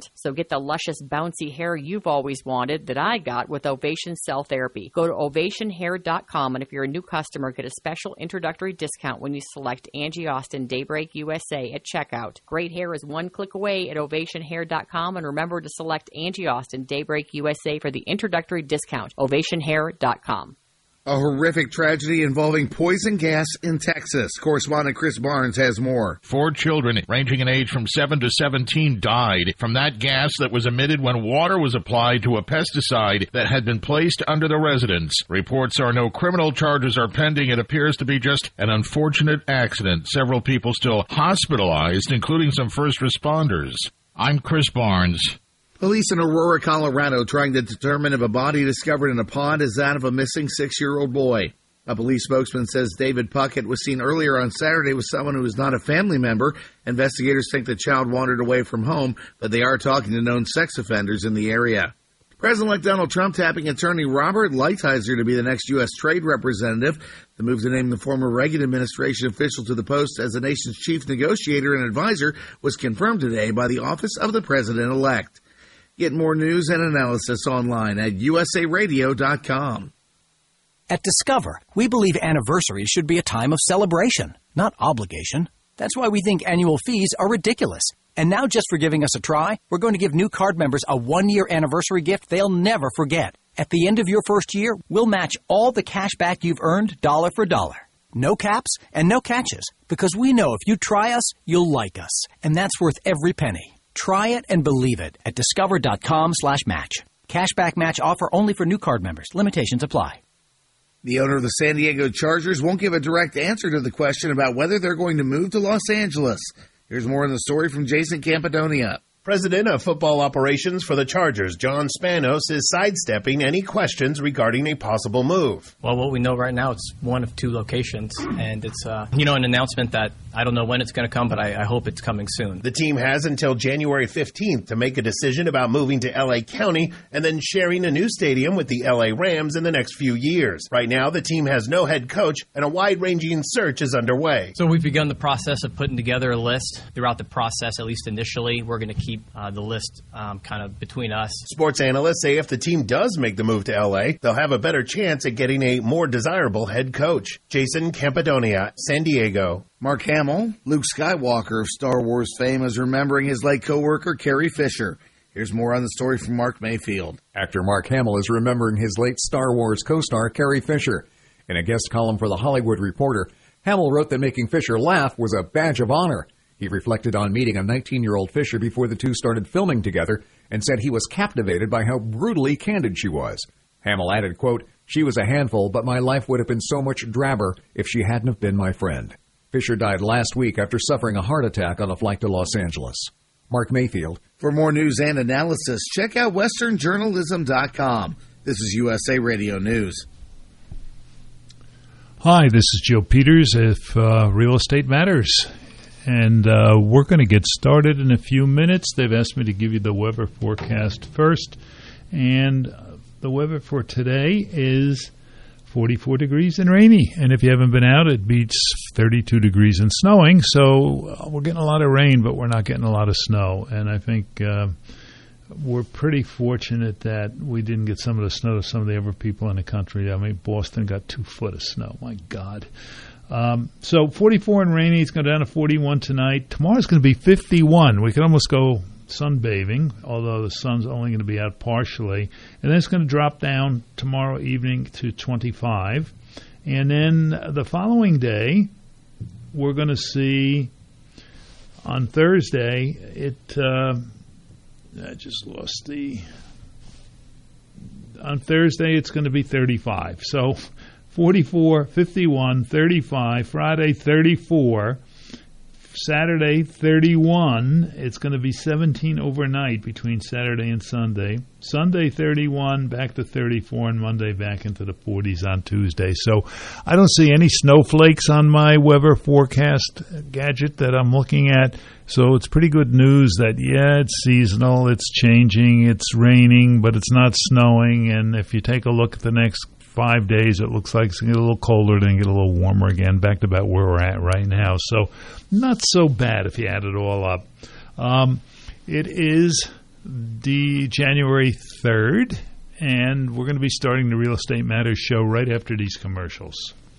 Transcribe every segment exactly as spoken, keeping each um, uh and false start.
treatment. So get the luscious, bouncy hair you've always wanted that I got with Ovation Cell Therapy. Go to ovation hair dot com, and if you're a new customer, get a special introductory discount when you select Angie Austin Daybreak U S A at checkout. Great hair is one click away at ovation hair dot com, and remember to select Angie Austin Daybreak U S A for the introductory discount. ovation hair dot com. A horrific tragedy involving poison gas in Texas. Correspondent Chris Barnes has more. Four children ranging in age from seven to seventeen died from that gas that was emitted when water was applied to a pesticide that had been placed under the residence. Reports are no criminal charges are pending. It appears to be just an unfortunate accident. Several people still hospitalized, including some first responders. I'm Chris Barnes. Police in Aurora, Colorado, trying to determine if a body discovered in a pond is that of a missing six-year-old boy. A police spokesman says David Puckett was seen earlier on Saturday with someone who is not a family member. Investigators think the child wandered away from home, but they are talking to known sex offenders in the area. President-elect Donald Trump tapping attorney Robert Lighthizer to be the next U S trade representative. The move to name the former Reagan administration official to the post as the nation's chief negotiator and advisor was confirmed today by the office of the president-elect. Get more news and analysis online at U S A radio dot com. At Discover, we believe anniversaries should be a time of celebration, not obligation. That's why we think annual fees are ridiculous. And now, just for giving us a try, we're going to give new card members a one-year anniversary gift they'll never forget. At the end of your first year, we'll match all the cash back you've earned dollar for dollar. No caps and no catches, because we know if you try us, you'll like us. And that's worth every penny. Try it and believe it at discover.com slash match. Cashback match offer only for new card members. Limitations apply. The owner of the San Diego Chargers won't give a direct answer to the question about whether they're going to move to Los Angeles. Here's more in the story from Jason Campadonia. President of Football Operations for the Chargers, John Spanos, is sidestepping any questions regarding a possible move. Well, what we know right now, it's one of two locations, and it's, uh, you know, an announcement that I don't know when it's going to come, but I, I hope it's coming soon. The team has until January fifteenth to make a decision about moving to L A County and then sharing a new stadium with the L A Rams in the next few years. Right now, the team has no head coach, and a wide-ranging search is underway. So we've begun the process of putting together a list. Throughout the process, at least initially, we're going to keep Uh, the list um, kind of between us. Sports analysts say if the team does make the move to L A, they'll have a better chance at getting a more desirable head coach. Jason Campadonia, San Diego. Mark Hamill, Luke Skywalker of Star Wars fame, is remembering his late co-worker Carrie Fisher. Here's more on the story from Mark Mayfield. Actor Mark Hamill is remembering his late Star Wars co-star Carrie Fisher. In a guest column for The Hollywood Reporter, Hamill wrote that making Fisher laugh was a badge of honor. He reflected on meeting a nineteen-year-old Fisher before the two started filming together and said he was captivated by how brutally candid she was. Hamill added, quote, "She was a handful, but my life would have been so much drabber if she hadn't have been my friend." Fisher died last week after suffering a heart attack on a flight to Los Angeles. Mark Mayfield. For more news and analysis, check out western journalism dot com. This is U S A Radio News. Hi, this is Joe Peters if uh, Real Estate Matters. And uh, we're going to get started in a few minutes. They've asked me to give you the weather forecast first. And uh, the weather for today is forty-four degrees and rainy. And if you haven't been out, it beats thirty-two degrees and snowing. So uh, we're getting a lot of rain, but we're not getting a lot of snow. And I think uh, we're pretty fortunate that we didn't get some of the snow that some of the other people in the country. I mean, Boston got two foot of snow. My God. Um, so forty-four and rainy. It's going down to forty-one tonight. Tomorrow's going to be fifty-one. We could almost go sunbathing, although the sun's only going to be out partially. And then it's going to drop down tomorrow evening to twenty-five. And then the following day, we're going to see on Thursday, it, uh, I just lost the, on Thursday it's going to be thirty-five. So forty-four, fifty-one, thirty-five, Friday thirty-four, Saturday thirty-one. It's going to be seventeen overnight between Saturday and Sunday. Sunday thirty-one, back to thirty-four, and Monday back into the forties on Tuesday. So I don't see any snowflakes on my weather forecast gadget that I'm looking at. So it's pretty good news that, yeah, it's seasonal, it's changing, it's raining, but it's not snowing. And if you take a look at the next five days, it looks like it's going to get a little colder, then get a little warmer again, back to about where we're at right now. So not so bad if you add it all up. Um, it is the January third, and we're going to be starting the Real Estate Matters show right after these commercials.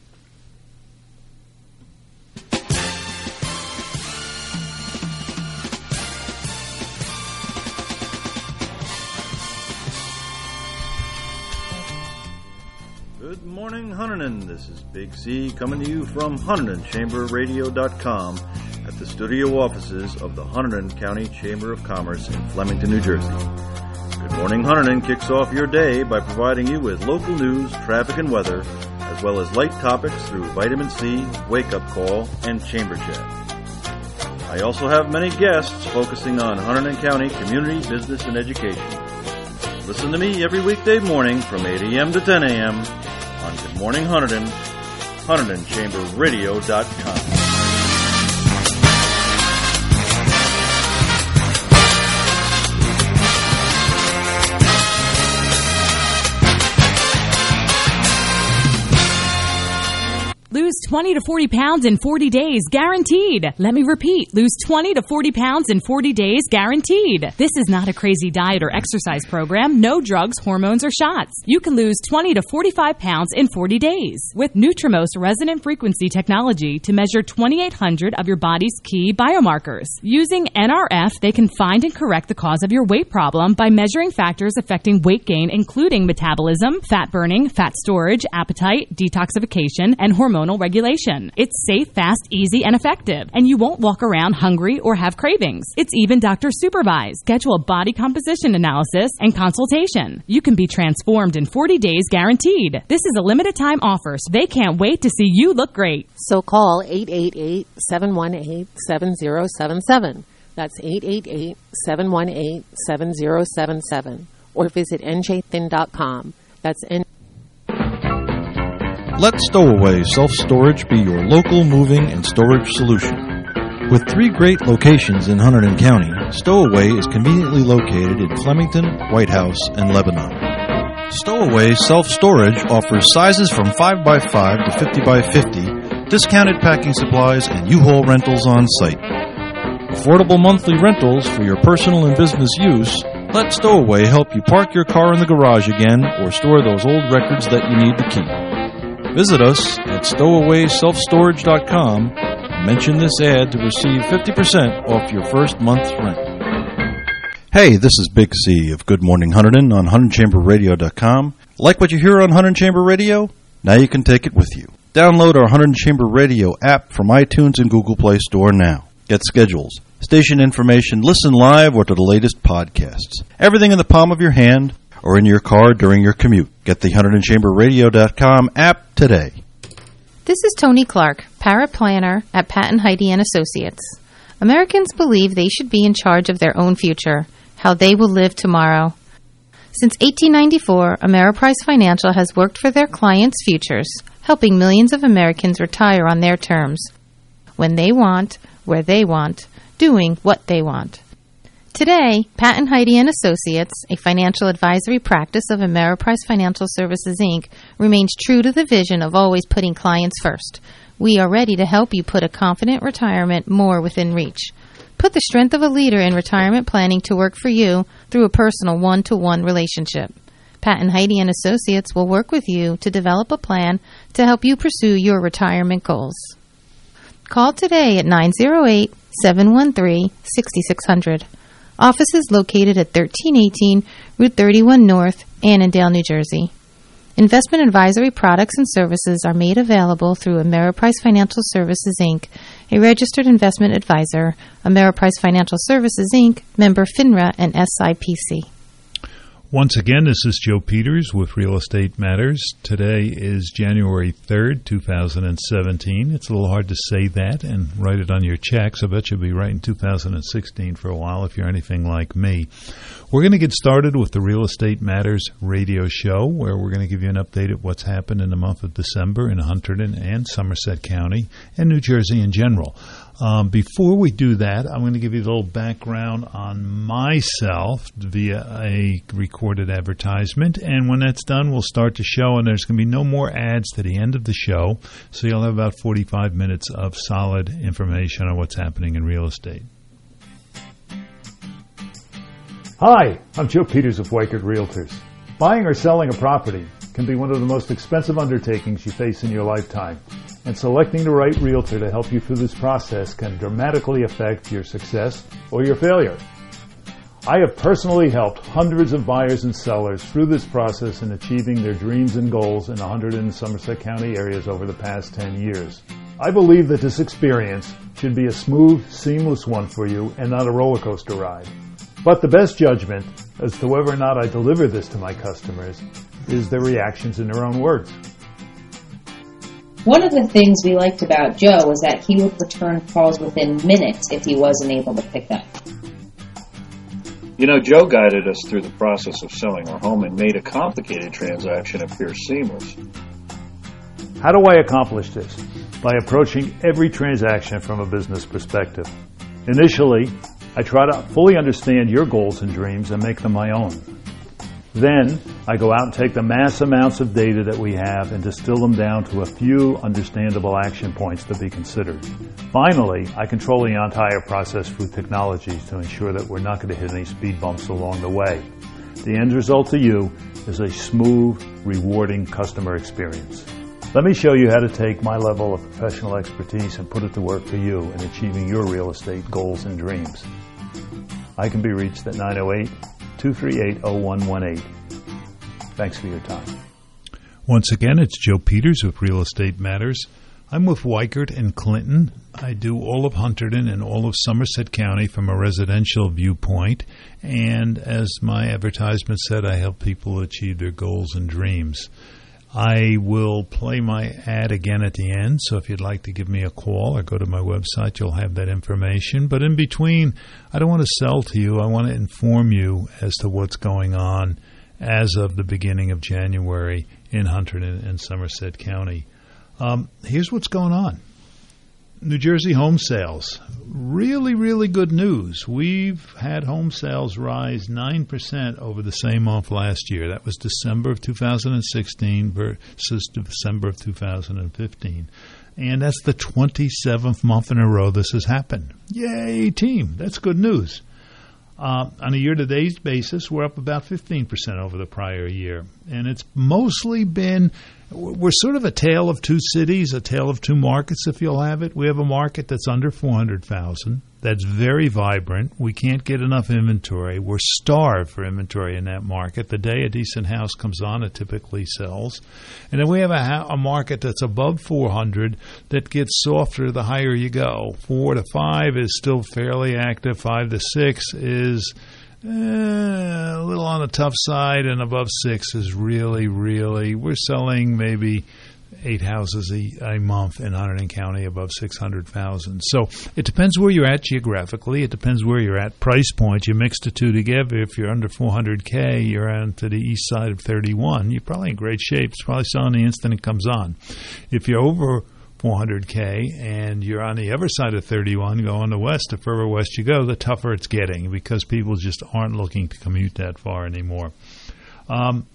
Good morning, Hunterdon. This is Big C coming to you from Hunterdon Chamber Radio dot com at the studio offices of the Hunterdon County Chamber of Commerce in Flemington, New Jersey. Good Morning Hunterdon kicks off your day by providing you with local news, traffic, and weather, as well as light topics through Vitamin C, Wake Up Call, and Chamber Chat. I also have many guests focusing on Hunterdon County community, business, and education. Listen to me every weekday morning from eight a.m. to ten a.m. on Good Morning Hunterdon, Hunterdon Chamber Radio dot com. Lose twenty to forty pounds in forty days, guaranteed. Let me repeat. Lose twenty to forty pounds in forty days, guaranteed. This is not a crazy diet or exercise program. No drugs, hormones, or shots. You can lose twenty to forty-five pounds in forty days with Nutrimos resonant frequency technology to measure twenty-eight hundred of your body's key biomarkers. Using N R F, they can find and correct the cause of your weight problem by measuring factors affecting weight gain, including metabolism, fat burning, fat storage, appetite, detoxification, and hormonal regulation. It's safe, fast, easy, and effective, and you won't walk around hungry or have cravings. It's even doctor supervised. Schedule a body composition analysis and consultation. You can be transformed in forty days, guaranteed. This is a limited time offer, so they can't wait to see you look great. So call eight eight eight, seven one eight, seven zero seven seven. That's eight eight eight, seven one eight, seven zero seven seven. Or visit N J thin dot com. That's N. Let Stowaway Self-Storage be your local moving and storage solution. With three great locations in Hunterdon County, Stowaway is conveniently located in Flemington, White House, and Lebanon. Stowaway Self-Storage offers sizes from five by five to fifty by fifty, discounted packing supplies, and U-Haul rentals on site. Affordable monthly rentals for your personal and business use. Let Stowaway help you park your car in the garage again or store those old records that you need to keep. Visit us at stowaway self storage dot com and mention this ad to receive fifty percent off your first month's rent. Hey, this is Big C of Good Morning Hunterdon on Hunterdon Chamber Radio dot com. Like what you hear on Hunterdon Chamber Radio? Now you can take it with you. Download our Hunterdon Chamber Radio app from iTunes and Google Play Store now. Get schedules, station information, listen live, or to the latest podcasts. Everything in the palm of your hand or in your car during your commute. Get the Hunterdon Chamber Radio dot com app today. This is Tony Clark, paraplanner at Patton Heidi and Associates. Americans believe they should be in charge of their own future, how they will live tomorrow. Since eighteen ninety-four, Ameriprise Financial has worked for their clients' futures, helping millions of Americans retire on their terms, when they want, where they want, doing what they want. Today, Patton Heidi and Associates, a financial advisory practice of Ameriprise Financial Services, Incorporated, remains true to the vision of always putting clients first. We are ready to help you put a confident retirement more within reach. Put the strength of a leader in retirement planning to work for you through a personal one-to-one relationship. Patton Heidi and Associates will work with you to develop a plan to help you pursue your retirement goals. Call today at nine zero eight, seven one three, six six zero zero. Office is located at thirteen eighteen Route thirty-one North, Annandale, New Jersey. Investment advisory products and services are made available through Ameriprise Financial Services, Incorporated, a registered investment advisor. Ameriprise Financial Services, Incorporated, member FINRA and S I P C. Once again, this is Joe Peters with Real Estate Matters. Today is January third, two thousand seventeen. It's a little hard to say that and write it on your checks. I bet you'll be writing two thousand sixteen for a while if you're anything like me. We're going to get started with the Real Estate Matters radio show, where we're going to give you an update of what's happened in the month of December in Hunterdon and Somerset County and New Jersey in general. Um, before we do that, I'm going to give you a little background on myself via a recorded advertisement. And when that's done, we'll start the show, and there's going to be no more ads to the end of the show. So you'll have about forty-five minutes of solid information on what's happening in real estate. Hi, I'm Joe Peters of Weichert Realtors. Buying or selling a property can be one of the most expensive undertakings you face in your lifetime, and selecting the right realtor to help you through this process can dramatically affect your success or your failure. I have personally helped hundreds of buyers and sellers through this process in achieving their dreams and goals in one hundred and Somerset County areas over the past ten years. I believe that this experience should be a smooth, seamless one for you and not a roller coaster ride. But the best judgment as to whether or not I deliver this to my customers is their reactions in their own words. One of the things we liked about Joe was that he would return calls within minutes if he wasn't able to pick up. You know, Joe guided us through the process of selling our home and made a complicated transaction appear seamless. How do I accomplish this? By approaching every transaction from a business perspective. Initially, I try to fully understand your goals and dreams and make them my own. Then, I go out and take the mass amounts of data that we have and distill them down to a few understandable action points to be considered. Finally, I control the entire process through technologies to ensure that we're not going to hit any speed bumps along the way. The end result to you is a smooth, rewarding customer experience. Let me show you how to take my level of professional expertise and put it to work for you in achieving your real estate goals and dreams. I can be reached at nine oh eight, two three eight, oh one one eight. Thanks for your time. Once again, it's Joe Peters with Real Estate Matters. I'm with Weichert and Clinton. I do all of Hunterdon and all of Somerset County from a residential viewpoint. And as my advertisement said, I help people achieve their goals and dreams. I will play my ad again at the end, so if you'd like to give me a call or go to my website, you'll have that information. But in between, I don't want to sell to you. I want to inform you as to what's going on as of the beginning of January in Hunterdon and Somerset County. Um, here's what's going on. New Jersey home sales. Really, really good news. We've had home sales rise nine percent over the same month last year. That was December of two thousand sixteen versus December of two thousand fifteen. And that's the twenty-seventh month in a row this has happened. Yay, team. That's good news. Uh, on a year-to-date basis, we're up about fifteen percent over the prior year. And it's mostly been, we're sort of a tale of two cities, a tale of two markets, if you'll have it. We have a market that's under four hundred thousand. That's very vibrant. We can't get enough inventory. We're starved for inventory in that market. The day a decent house comes on, it typically sells. And then we have a, ha- a market that's above four hundred that gets softer the higher you go. Four to five is still fairly active. Five to six is eh, a little on the tough side, and above six is really, really, we're selling maybe eight houses a, a month in Hunterdon County above six hundred thousand. So it depends where you're at geographically. It depends where you're at price point. You mix the two together. If you're under four hundred K, you're on to the east side of thirty-one. You're probably in great shape. It's probably selling the instant it comes on. If you're over four hundred K and you're on the other side of thirty-one, going to west, the further west you go, the tougher it's getting because people just aren't looking to commute that far anymore. Um,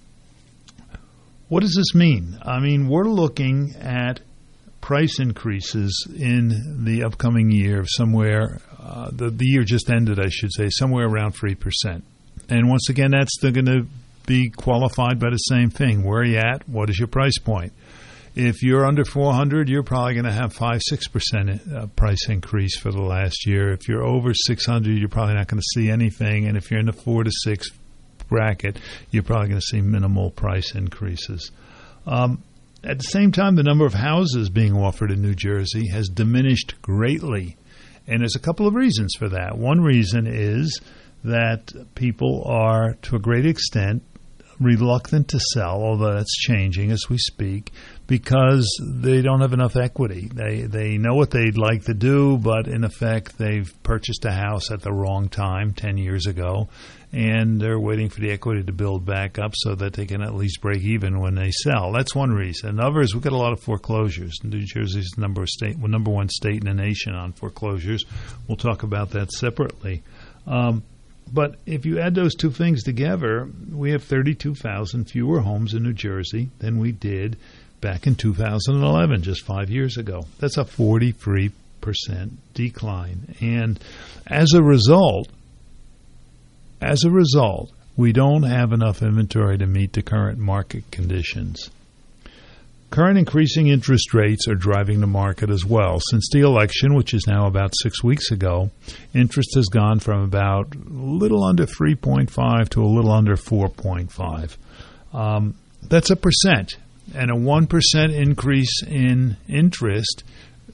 What does this mean? I mean, we're looking at price increases in the upcoming year somewhere, uh, the, the year just ended, I should say, somewhere around three percent. And once again, that's going to be qualified by the same thing. Where are you at? What is your price point? If you're under four hundred, you're probably going to have five to six percent uh, price increase for the last year. If you're over six hundred, you're probably not going to see anything. And if you're in the four to six bracket, you're probably going to see minimal price increases. Um, at the same time, the number of houses being offered in New Jersey has diminished greatly. And there's a couple of reasons for that. One reason is that people are, to a great extent, reluctant to sell, although that's changing as we speak, because they don't have enough equity. They they know what they'd like to do, but in effect, they've purchased a house at the wrong time ten years ago, and they're waiting for the equity to build back up so that they can at least break even when they sell. That's one reason. Another is we've got a lot of foreclosures. New Jersey's the number, state, well, number one state in the nation on foreclosures. We'll talk about that separately. Um, But if you add those two things together, we have thirty-two thousand fewer homes in New Jersey than we did back in two thousand eleven, just five years ago. That's a forty-three percent decline. And as a result, as a result, we don't have enough inventory to meet the current market conditions. Current increasing interest rates are driving the market as well. Since the election, which is now about six weeks ago, interest has gone from about a little under three point five to a little under four point five. Um, that's a percent. And a one percent increase in interest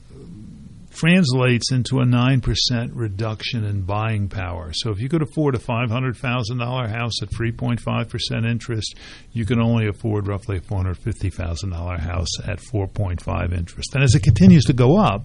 translates into a nine percent reduction in buying power. So if you could afford a five hundred thousand dollars house at three point five percent interest, you can only afford roughly a four hundred fifty thousand dollars house at four point five interest. And as it continues to go up,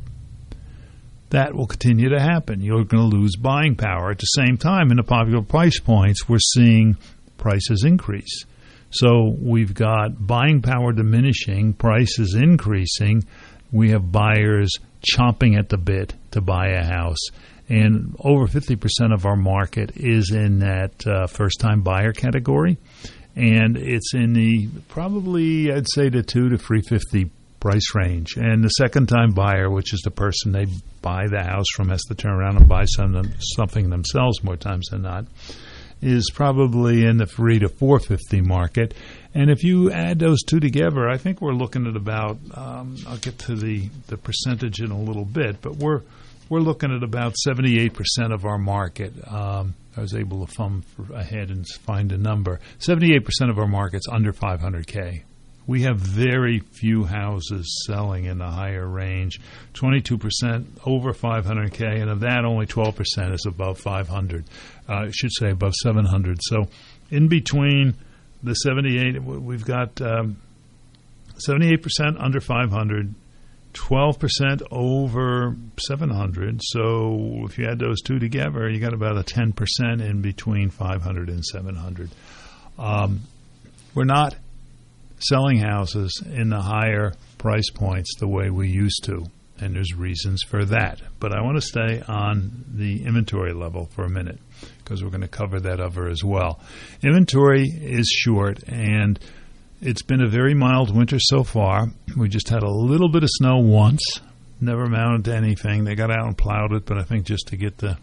that will continue to happen. You're going to lose buying power. At the same time, in the popular price points, we're seeing prices increase. So we've got buying power diminishing, prices increasing. We have buyers chomping at the bit to buy a house. And over fifty percent of our market is in that uh, first-time buyer category. And it's in the probably, I'd say, the two to three fifty price range. And the second-time buyer, which is the person they buy the house from, has to turn around and buy some, something themselves more times than not, is probably in the three to four fifty market. And if you add those two together, I think we're looking at about, um, I'll get to the, the percentage in a little bit, but we're we're looking at about seventy-eight percent of our market. Um, I was able to thumb ahead and find a number. seventy-eight percent of our market's under five hundred K. We have very few houses selling in the higher range, twenty-two percent over five hundred K, and of that, only twelve percent is above five hundred. Uh, I should say above seven hundred. So in between the seventy-eight, we've got um, seventy-eight percent under five hundred, twelve percent over seven hundred. So if you add those two together, you got about a ten percent in between five hundred and seven hundred. Um, we're not selling houses in the higher price points the way we used to, and there's reasons for that. But I want to stay on the inventory level for a minute because we're going to cover that over as well. Inventory is short, and it's been a very mild winter so far. We just had a little bit of snow once, never amounted to anything. They got out and plowed it, but I think just to get the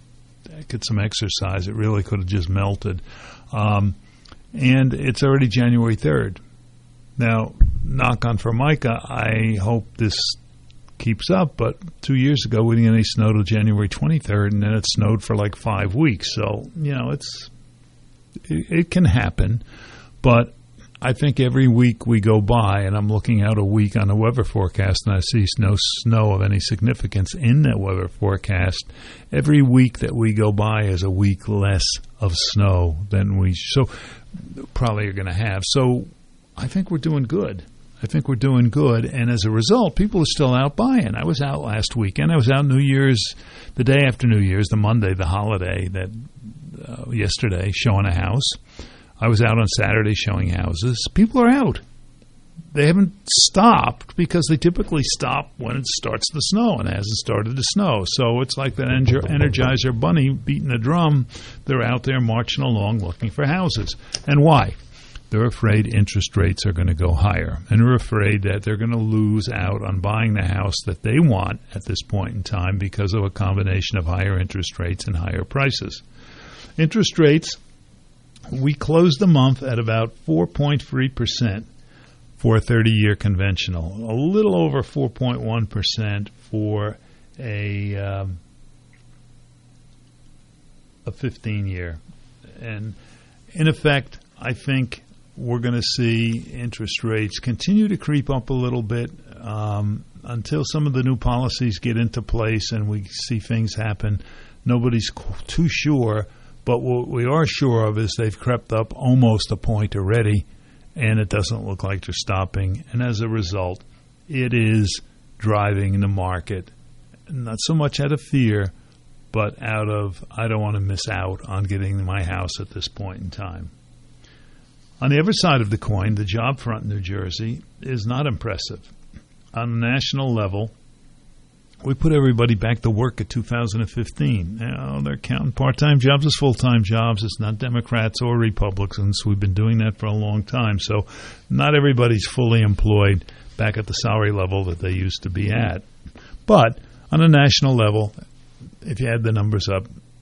get some exercise, it really could have just melted. Um, and it's already January third. Now, knock on Formica, I hope this keeps up, but two years ago we didn't get any snow till January twenty-third, and then it snowed for like five weeks. So, you know, it's it, it can happen, but I think every week we go by, and I'm looking out a week on the weather forecast, and I see no snow of any significance in that weather forecast. Every week that we go by is a week less of snow than we so probably are going to have. So I think we're doing good. I think we're doing good, and as a result, people are still out buying. I was out last weekend. I was out New Year's, the day after New Year's, the Monday, the holiday, that uh, yesterday, showing a house. I was out on Saturday showing houses. People are out. They haven't stopped because they typically stop when it starts to snow, and it hasn't started to snow. So it's like that Energizer bunny beating a drum. They're out there marching along looking for houses. And why? They're afraid interest rates are going to go higher, and they're afraid that they're going to lose out on buying the house that they want at this point in time because of a combination of higher interest rates and higher prices. Interest rates, we closed the month at about four point three percent for a thirty-year conventional, a little over four point one percent for a um, a fifteen-year. And in effect, I think we're going to see interest rates continue to creep up a little bit um, until some of the new policies get into place and we see things happen. Nobody's too sure, but what we are sure of is they've crept up almost a point already, and it doesn't look like they're stopping. And as a result, it is driving the market, not so much out of fear, but out of, I don't want to miss out on getting my house at this point in time. On the other side of the coin, the job front in New Jersey is not impressive. On a national level, we put everybody back to work at two thousand fifteen. Now, they're counting part-time jobs as full-time jobs. It's not Democrats or Republicans. We've been doing that for a long time. So not everybody's fully employed back at the salary level that they used to be at. But on a national level, if you add the numbers up,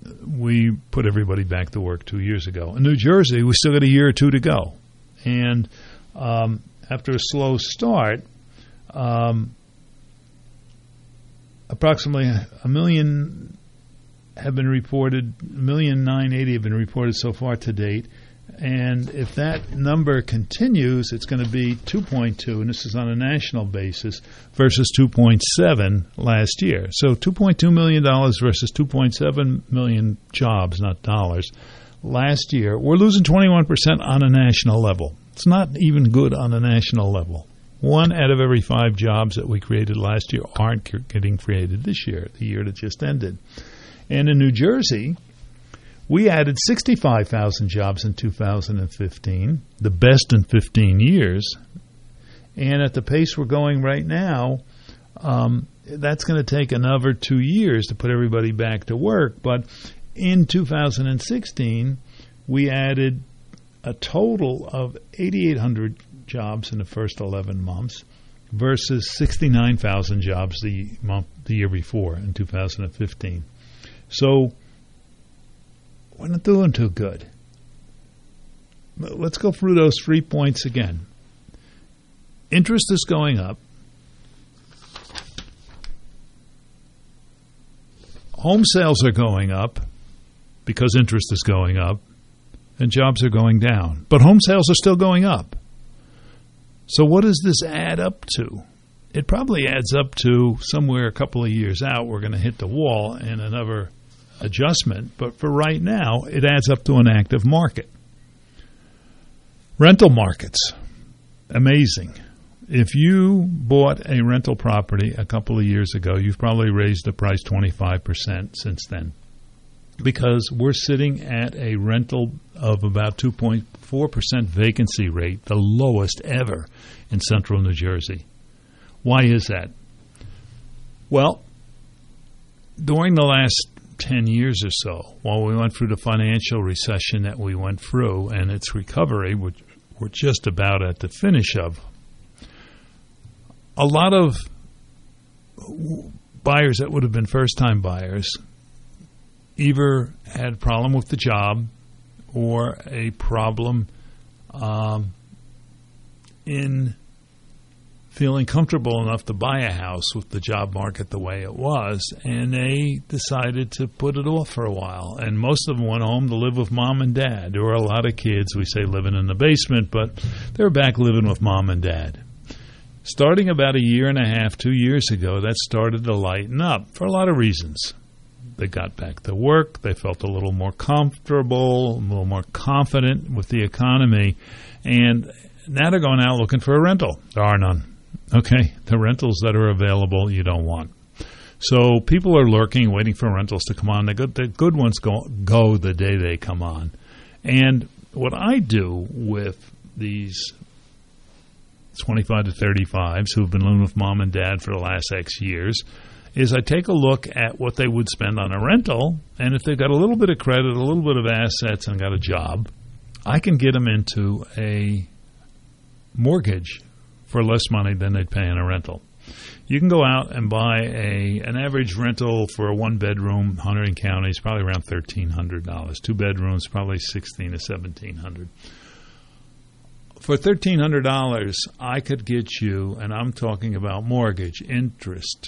we put everybody back to work two years ago. In New Jersey, we still got a year or two to go. And um, after a slow start, um, approximately a million have been reported, a million nine eighty have been reported so far to date. And if that number continues, it's going to be two point two, and this is on a national basis, versus two point seven last year. So two point two million dollars versus two point seven million jobs, not dollars, last year. We're losing twenty-one percent on a national level. It's not even good on a national level. One out of every five jobs that we created last year aren't getting created this year, the year that just ended. And in New Jersey, we added sixty-five thousand jobs in two thousand fifteen, the best in fifteen years. And at the pace we're going right now, um, that's going to take another two years to put everybody back to work. But in two thousand sixteen, we added a total of eighty-eight hundred jobs in the first eleven months versus sixty-nine thousand jobs the month the year before in two thousand fifteen. So we're not doing too good. Let's go through those three points again. Interest is going up. Home sales are going up because interest is going up, and jobs are going down. But home sales are still going up. So what does this add up to? It probably adds up to somewhere a couple of years out, we're going to hit the wall and another adjustment. But for right now, it adds up to an active market. Rental markets, amazing. If you bought a rental property a couple of years ago, you've probably raised the price twenty-five percent since then, because we're sitting at a rental of about two point four percent vacancy rate, the lowest ever in central New Jersey. Why is that? Well, during the last ten years or so, while we went through the financial recession that we went through and its recovery, which we're just about at the finish of, a lot of buyers that would have been first-time buyers either had a problem with the job or a problem um, in feeling comfortable enough to buy a house with the job market the way it was, and they decided to put it off for a while. And most of them went home to live with mom and dad. There were a lot of kids, we say living in the basement, but they were back living with mom and dad. Starting about a year and a half, two years ago, that started to lighten up for a lot of reasons. They got back to work. They felt a little more comfortable, a little more confident with the economy. And now they're going out looking for a rental. There are none. Okay? The rentals that are available, you don't want. So people are lurking, waiting for rentals to come on. The good, the good ones go, go the day they come on. And what I do with these twenty-five to thirty-fives who've been living with mom and dad for the last X years is I take a look at what they would spend on a rental, and if they've got a little bit of credit, a little bit of assets, and got a job, I can get them into a mortgage for less money than they'd pay in a rental. You can go out and buy a an average rental for a one-bedroom, Hunterdon County is probably around thirteen hundred dollars. Two bedrooms, probably sixteen hundred to seventeen hundred dollars. For thirteen hundred dollars, I could get you, and I'm talking about mortgage, interest,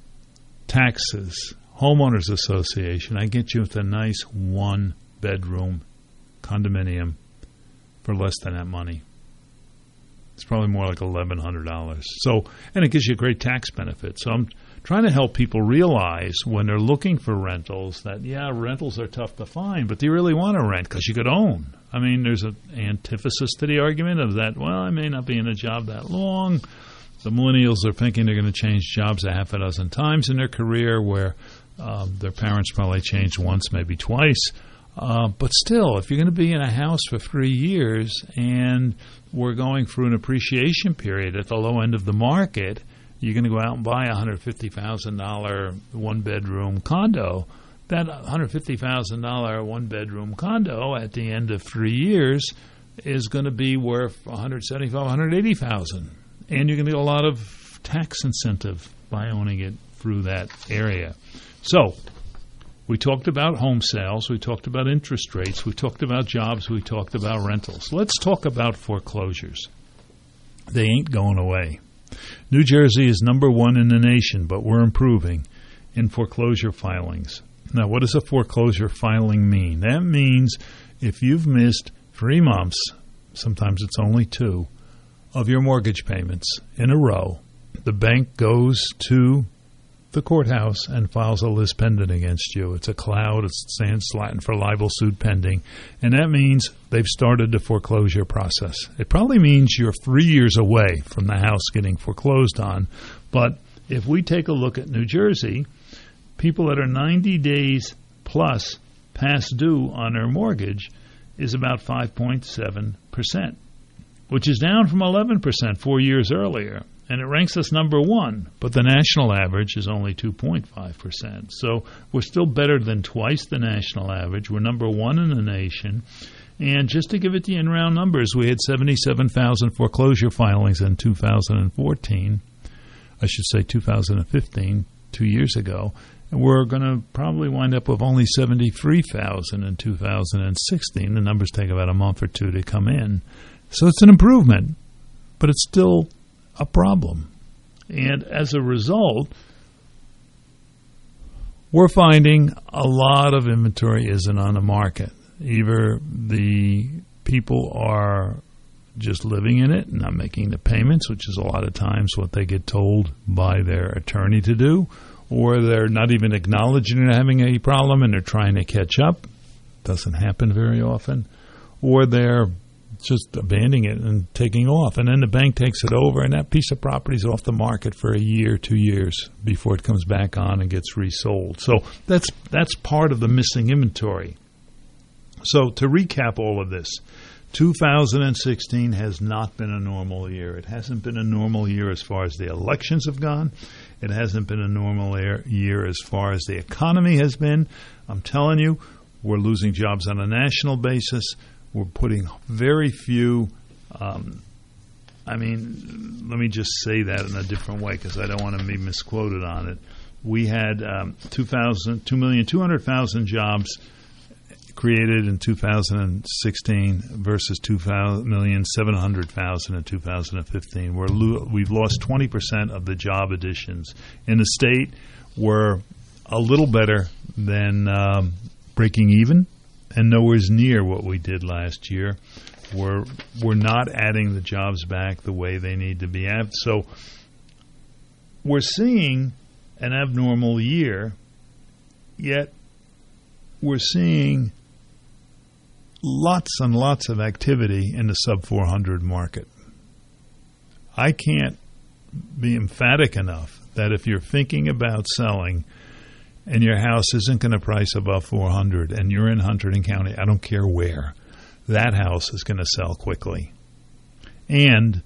taxes, homeowners association, I get you with a nice one-bedroom condominium for less than that money. It's probably more like eleven hundred dollars. So, and it gives you a great tax benefit. So I'm trying to help people realize when they're looking for rentals that, yeah, rentals are tough to find, but do you really want to rent? Because you could own. I mean, there's an antithesis to the argument of that, well, I may not be in a job that long. The millennials are thinking they're going to change jobs a half a dozen times in their career, where um, their parents probably changed once, maybe twice. Uh, but still, if you're going to be in a house for three years and we're going through an appreciation period at the low end of the market, you're going to go out and buy a one hundred fifty thousand dollars one-bedroom condo. That one hundred fifty thousand dollars one-bedroom condo at the end of three years is going to be worth one hundred seventy-five thousand dollars, one hundred eighty thousand dollars. And you're going to get a lot of tax incentive by owning it through that area. So We talked about home sales. We talked about interest rates. We talked about jobs. We talked about rentals. Let's talk about foreclosures. They ain't going away. New Jersey is number one in the nation, but we're improving in foreclosure filings. Now, what does a foreclosure filing mean? That means if you've missed three months, sometimes it's only two, of your mortgage payments in a row, the bank goes to the courthouse and files a lis pendens against you. It's a cloud. It stands Latin for libel suit pending. And that means they've started the foreclosure process. It probably means you're three years away from the house getting foreclosed on. But if we take a look at New Jersey, people that are ninety days plus past due on their mortgage is about five point seven percent, which is down from eleven percent four years earlier. And it ranks us number one, but the national average is only two point five percent. So we're still better than twice the national average. We're number one in the nation. And just to give it to you in round numbers, we had seventy-seven thousand foreclosure filings in two thousand fourteen. I should say two thousand fifteen, two years ago. And we're going to probably wind up with only seventy-three thousand in two thousand sixteen. The numbers take about a month or two to come in. So it's an improvement, but it's still a problem. And as a result, we're finding a lot of inventory isn't on the market. Either the people are just living in it, not making the payments, which is a lot of times what they get told by their attorney to do, or they're not even acknowledging they're having a problem and they're trying to catch up. Doesn't happen very often. Or they're just abandoning it and taking off. And then the bank takes it over, and that piece of property is off the market for a year, two years before it comes back on and gets resold. So that's that's part of the missing inventory. So to recap all of this, two thousand sixteen has not been a normal year. It hasn't been a normal year as far as the elections have gone. It hasn't been a normal year as far as the economy has been. I'm telling you, we're losing jobs on a national basis. We're putting very few, um, I mean, let me just say that in a different way because I don't want to be misquoted on it. We had um, two million two hundred thousand jobs created in two thousand sixteen versus two million seven hundred thousand in two thousand fifteen. We're lo- we've lost twenty percent of the job additions. In the state, we're a little better than um, breaking even, and nowhere near what we did last year. We're we're not adding the jobs back the way they need to be added. So we're seeing an abnormal year, yet we're seeing lots and lots of activity in the sub four hundred market. I can't be emphatic enough that if you're thinking about selling and your house isn't going to price above four hundred and you're in Hunterdon County, I don't care where, that house is going to sell quickly. And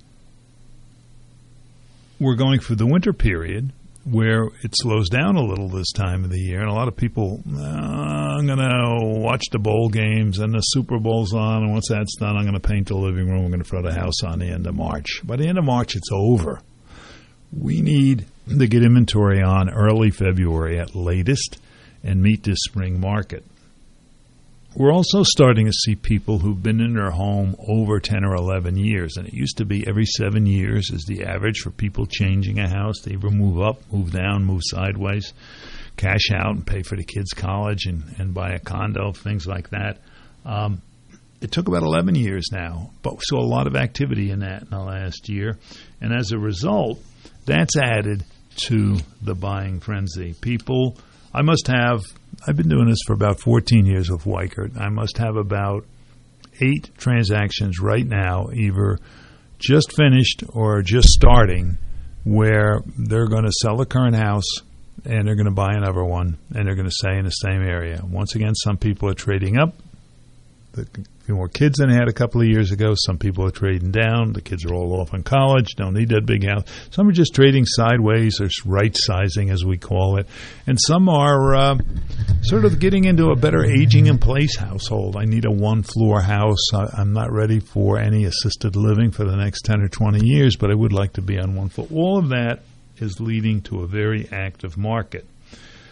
we're going through the winter period where it slows down a little this time of the year, and a lot of people, oh, I'm going to watch the bowl games and the Super Bowl's on, and once that's done, I'm going to paint the living room, I'm going to throw the house on the end of March. By the end of March, it's over. We need to get inventory on early February at latest and meet this spring market. We're also starting to see people who've been in their home over ten or eleven years, and it used to be every seven years is the average for people changing a house. They either move up, move down, move sideways, cash out and pay for the kids' college and, and buy a condo, things like that. Um, it took about eleven years now, but we saw a lot of activity in that in the last year, and as a result, that's added to the buying frenzy. People, I must have, I've been doing this for about fourteen years with Weichert. I must have about eight transactions right now, either just finished or just starting, where they're going to sell the current house and they're going to buy another one, and they're going to stay in the same area. Once again, some people are trading up. A few more kids than they had a couple of years ago. Some people are trading down. The kids are all off in college, don't need that big house. Some are just trading sideways or right-sizing, as we call it. And some are uh, sort of getting into a better aging-in-place household. I need a one-floor house. I, I'm not ready for any assisted living for the next ten or twenty years, but I would like to be on one floor. All of that is leading to a very active market.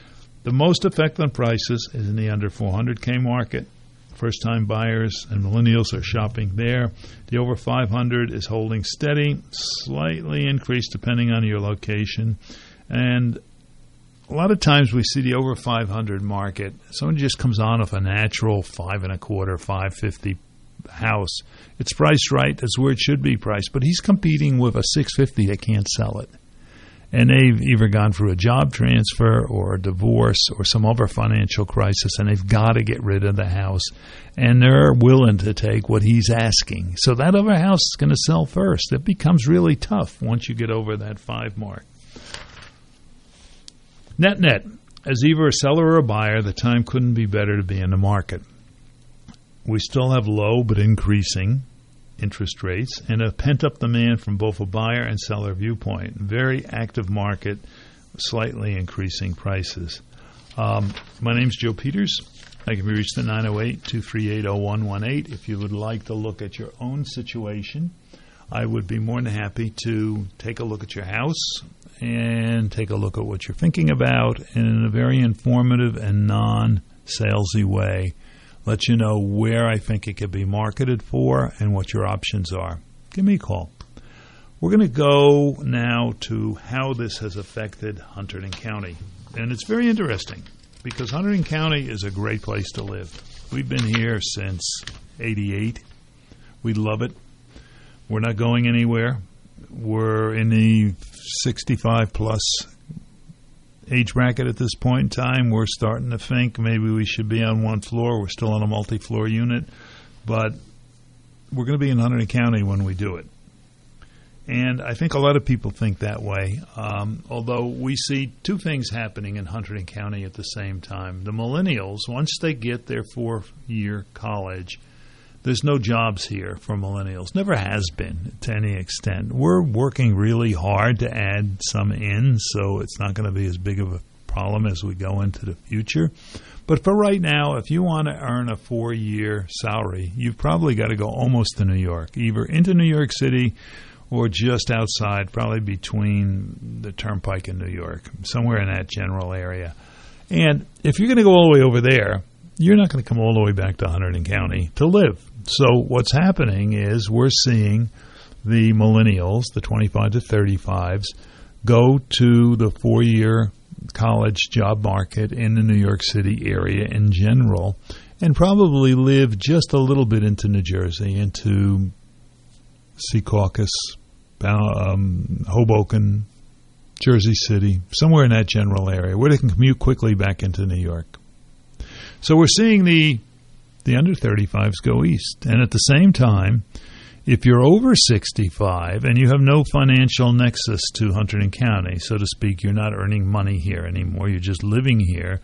The most effect on prices is in the under four hundred K market. First-time buyers and millennials are shopping there. The over five hundred is holding steady, slightly increased depending on your location. And a lot of times we see the over five hundred market. Someone just comes on with a natural five and a quarter, five fifty house. It's priced right. That's where it should be priced. But he's competing with a six fifty that can't sell it. And they've either gone through a job transfer or a divorce or some other financial crisis, and they've got to get rid of the house. And they're willing to take what he's asking. So that other house is going to sell first. It becomes really tough once you get over that five mark. Net net, as either a seller or a buyer, the time couldn't be better to be in the market. We still have low but increasing interest rates and a pent-up demand from both a buyer and seller viewpoint. Very active market, slightly increasing prices. Um, my name's Joe Peters. I can be reached at nine oh eight, two three eight, oh one one eight. If you would like to look at your own situation, I would be more than happy to take a look at your house and take a look at what you're thinking about in a very informative and non-salesy way. Let you know where I think it could be marketed for and what your options are. Give me a call. We're going to go now to how this has affected Hunterdon County. And it's very interesting because Hunterdon County is a great place to live. We've been here since eighty-eight. We love it. We're not going anywhere. We're in the sixty-five plus age bracket at this point in time. We're starting to think maybe we should be on one floor. We're still on a multi-floor unit, but we're going to be in Hunterdon County when we do it. And I think a lot of people think that way, um, although we see two things happening in Hunterdon County at the same time. The millennials, once they get their four-year college, there's no jobs here for millennials. Never has been to any extent. We're working really hard to add some in, so it's not going to be as big of a problem as we go into the future. But for right now, if you want to earn a four-year salary, you've probably got to go almost to New York, either into New York City or just outside, probably between the Turnpike and New York, somewhere in that general area. And if you're going to go all the way over there, you're not going to come all the way back to Hunterdon County to live. So what's happening is we're seeing the millennials, the twenty-five to thirty-fives, go to the four-year college job market in the New York City area in general and probably live just a little bit into New Jersey, into Secaucus, um, Hoboken, Jersey City, somewhere in that general area where they can commute quickly back into New York. So we're seeing the the under thirty-fives go east. And at the same time, if you're over sixty-five and you have no financial nexus to Hunterdon County, so to speak, you're not earning money here anymore, you're just living here,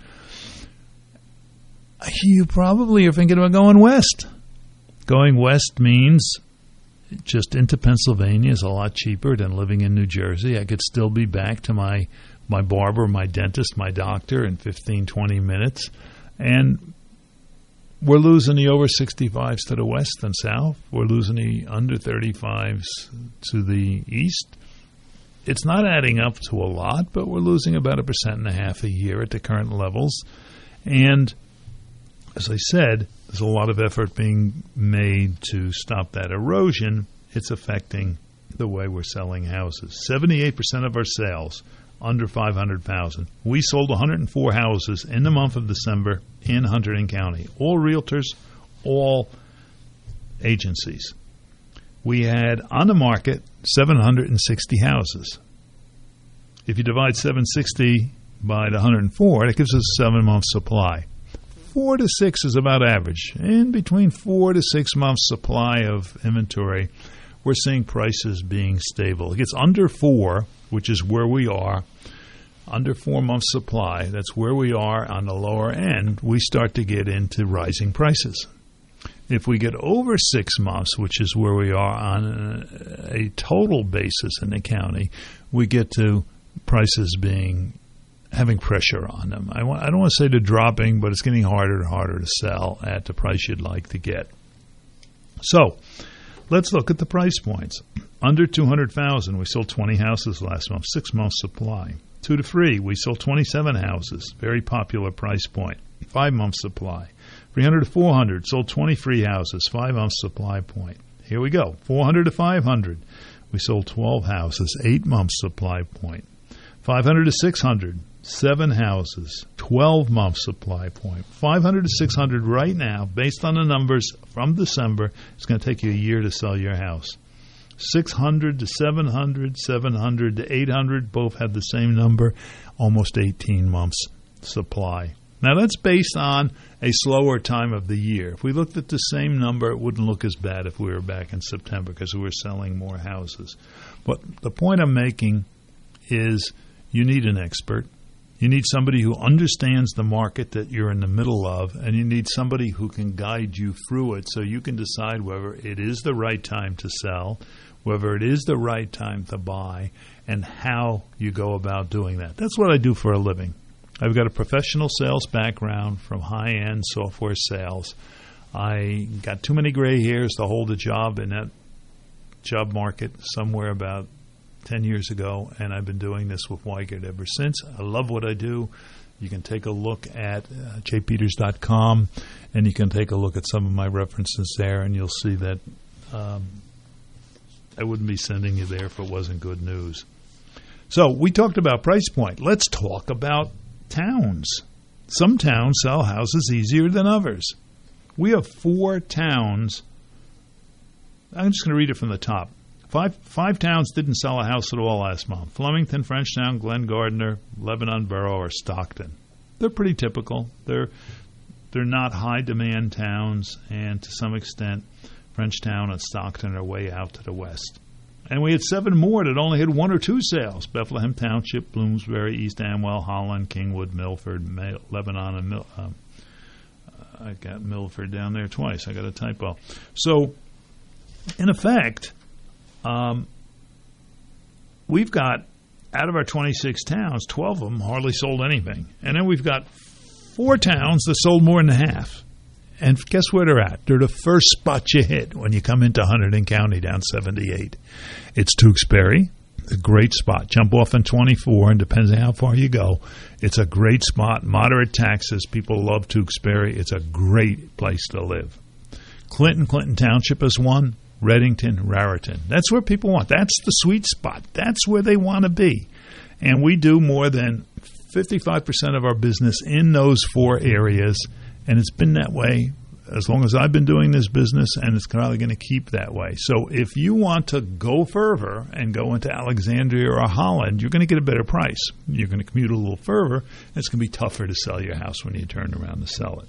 you probably are thinking about going west. Going west means just into Pennsylvania is a lot cheaper than living in New Jersey. I could still be back to my, my barber, my dentist, my doctor in fifteen, twenty minutes. And we're losing the over sixty-fives to the west and south. We're losing the under thirty-fives to the east. It's not adding up to a lot, but we're losing about a percent and a half a year at the current levels. And as I said, there's a lot of effort being made to stop that erosion. It's affecting the way we're selling houses. seventy-eight percent of our sales under five hundred thousand dollars. We sold one hundred four houses in the month of December in Hunterdon County. All realtors, all agencies. We had on the market seven hundred sixty houses. If you divide seven hundred sixty by the one hundred four, that gives us a seven-month supply. Four to six is about average. In between four to six months supply of inventory, we're seeing prices being stable. It gets under four, which is where we are, under four months supply, that's where we are on the lower end, we start to get into rising prices. If we get over six months, which is where we are on a, a total basis in the county, we get to prices being having pressure on them. I, want, I don't want to say they're dropping, but it's getting harder and harder to sell at the price you'd like to get. So let's look at the price points. Under two hundred thousand dollars, we sold twenty houses last month, six months supply. Two to three, we sold twenty-seven houses, very popular price point, five months supply. three hundred to four hundred, sold twenty-three houses, five months supply point. Here we go, four hundred to five hundred, we sold twelve houses, eight months supply point. five hundred to six hundred, seven houses, twelve months supply point. five hundred to six hundred right now, based on the numbers from December, it's going to take you a year to sell your house. six hundred to seven hundred, seven hundred to eight hundred, both have the same number, almost eighteen months supply. Now, that's based on a slower time of the year. If we looked at the same number, it wouldn't look as bad if we were back in September because we were selling more houses. But the point I'm making is you need an expert. You need somebody who understands the market that you're in the middle of, and you need somebody who can guide you through it so you can decide whether it is the right time to sell, whether it is the right time to buy, and how you go about doing that. That's what I do for a living. I've got a professional sales background from high-end software sales. I got too many gray hairs to hold a job in that job market somewhere about ten years ago, and I've been doing this with Weigert ever since. I love what I do. You can take a look at uh, j peters dot com, and you can take a look at some of my references there, and you'll see that um, I wouldn't be sending you there if it wasn't good news. So we talked about price point. Let's talk about towns. Some towns sell houses easier than others. We have four towns. I'm just going to read it from the top. Five five towns didn't sell a house at all last month. Flemington, Frenchtown, Glen Gardner, Lebanon Borough, or Stockton. They're pretty typical. They're they're not high-demand towns, and to some extent, Frenchtown and Stockton are way out to the west. And we had seven more that only had one or two sales. Bethlehem Township, Bloomsbury, East Amwell, Holland, Kingwood, Milford, May- Lebanon, and Mil- um, I got Milford down there twice. I got a typo. So, in effect, um, we've got, out of our twenty-six towns, twelve of them hardly sold anything. And then we've got four towns that sold more than half. And guess where they're at? They're the first spot you hit when you come into Hunterdon County down seventy-eight. It's Tewksbury, a great spot. Jump off in twenty-four, and depends on how far you go. It's a great spot, moderate taxes. People love Tewksbury. It's a great place to live. Clinton, Clinton Township is one. Reddington, Raritan. That's where people want. That's the sweet spot. That's where they want to be. And we do more than fifty-five percent of our business in those four areas. And it's been that way as long as I've been doing this business, and it's probably going to keep that way. So if you want to go further and go into Alexandria or Holland, you're going to get a better price. You're going to commute a little further, and it's going to be tougher to sell your house when you turn around to sell it.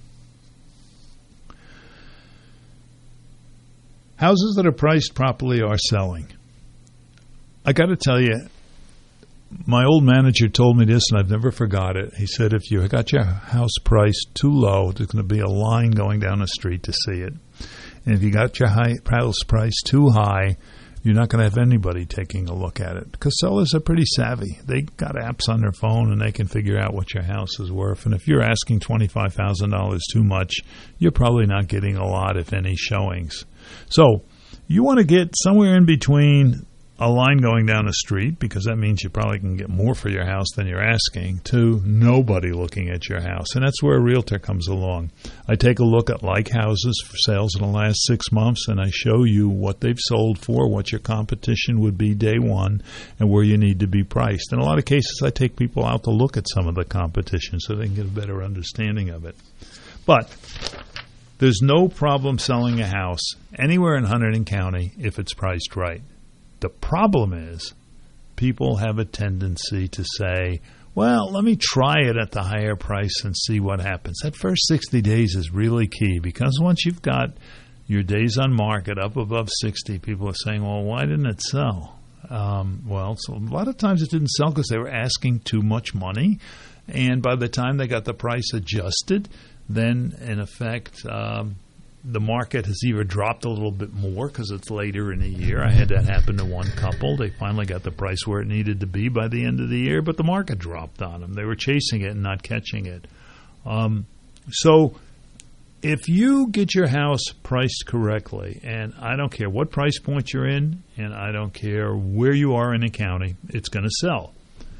Houses that are priced properly are selling. I got to tell you, my old manager told me this, and I've never forgot it. He said, if you got your house priced too low, there's going to be a line going down the street to see it. And if you got your high, house price too high, you're not going to have anybody taking a look at it. Because sellers are pretty savvy. They got apps on their phone, and they can figure out what your house is worth. And if you're asking twenty-five thousand dollars too much, you're probably not getting a lot, if any, showings. So you want to get somewhere in between a line going down the street, because that means you probably can get more for your house than you're asking, to nobody looking at your house. And that's where a realtor comes along. I take a look at like houses for sales in the last six months, and I show you what they've sold for, what your competition would be day one, and where you need to be priced. In a lot of cases, I take people out to look at some of the competition so they can get a better understanding of it. But there's no problem selling a house anywhere in Hunterdon County if it's priced right. The problem is people have a tendency to say, well, let me try it at the higher price and see what happens. That first sixty days is really key, because once you've got your days on market up above sixty, people are saying, well, why didn't it sell? Um, well, so a lot of times it didn't sell because they were asking too much money. And by the time they got the price adjusted, then, in effect, um, the market has either dropped a little bit more because it's later in the year. I had that happen to one couple. They finally got the price where it needed to be by the end of the year, but the market dropped on them. They were chasing it and not catching it. Um, so if you get your house priced correctly, and I don't care what price point you're in, and I don't care where you are in the county, it's going to sell.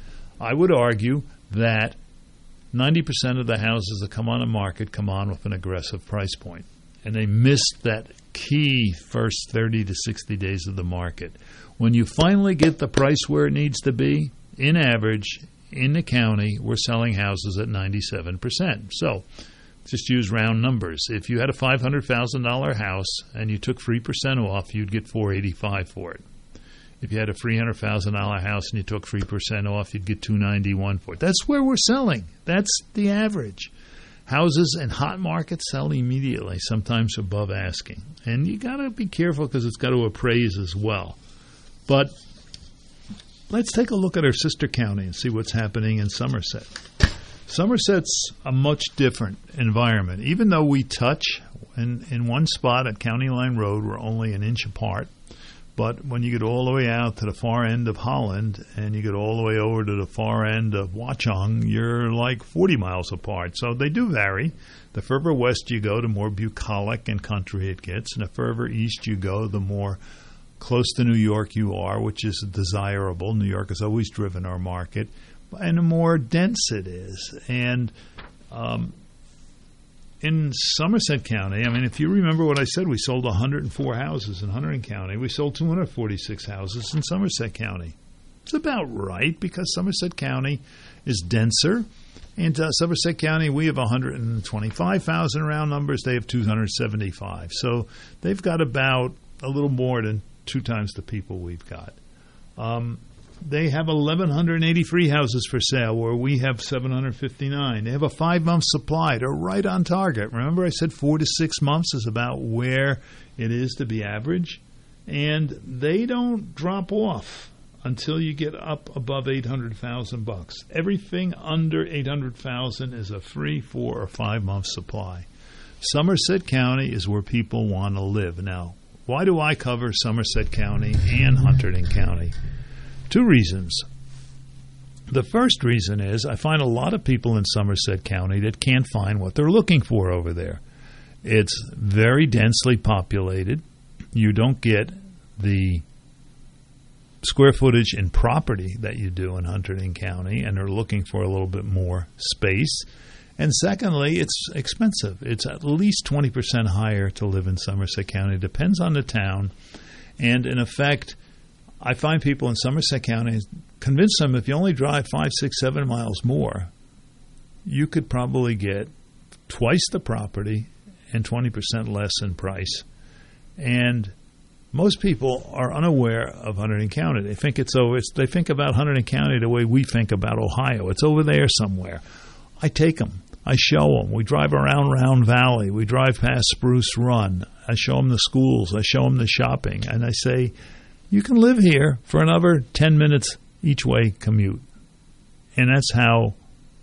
I would argue that ninety percent of the houses that come on the market come on with an aggressive price point. And they missed that key first thirty to sixty days of the market. When you finally get the price where it needs to be, in average, in the county, we're selling houses at ninety-seven percent. So just use round numbers. If you had a five hundred thousand dollars house and you took three percent off, you'd get four hundred eighty-five dollars for it. If you had a three hundred thousand dollars house and you took three percent off, you'd get two hundred ninety-one dollars for it. That's where we're selling. That's the average. Houses in hot markets sell immediately, sometimes above asking. And you got to be careful because it's got to appraise as well. But let's take a look at our sister county and see what's happening in Somerset. Somerset's a much different environment. Even though we touch in, in one spot at County Line Road, we're only an inch apart. But when you get all the way out to the far end of Holland and you get all the way over to the far end of Watchung, you're like forty miles apart. So they do vary. The further west you go, the more bucolic and country it gets. And the further east you go, the more close to New York you are, which is desirable. New York has always driven our market. And the more dense it is. And um, in Somerset County, I mean, if you remember what I said, we sold one hundred four houses in Hunterdon County. We sold two hundred forty-six houses in Somerset County. It's about right because Somerset County is denser. And uh, Somerset County, we have one hundred twenty-five thousand round numbers. They have two hundred seventy-five. So they've got about a little more than two times the people we've got. Um, they have one thousand one hundred eighty-three houses for sale, where we have seven hundred fifty-nine. They have a five-month supply. They're right on target. Remember I said four to six months is about where it is to be average? And they don't drop off until you get up above eight hundred thousand bucks. Everything under eight hundred thousand is a free four or five-month supply. Somerset County is where people want to live. Now, why do I cover Somerset County and Hunterdon County? Two reasons. The first reason is I find a lot of people in Somerset County that can't find what they're looking for over there. It's very densely populated. You don't get the square footage in property that you do in Hunterdon County, and they're looking for a little bit more space. And secondly, it's expensive. It's at least twenty percent higher to live in Somerset County. It depends on the town. And in effect, I find people in Somerset County, convince them if you only drive five, six, seven miles more, you could probably get twice the property and twenty percent less in price. And most people are unaware of Hunterdon County. They think it's over. It's, they think about Hunterdon County the way we think about Ohio. It's over there somewhere. I take them. I show them. We drive around Round Valley. We drive past Spruce Run. I show them the schools. I show them the shopping. And I say, you can live here for another ten minutes each way commute. And that's how,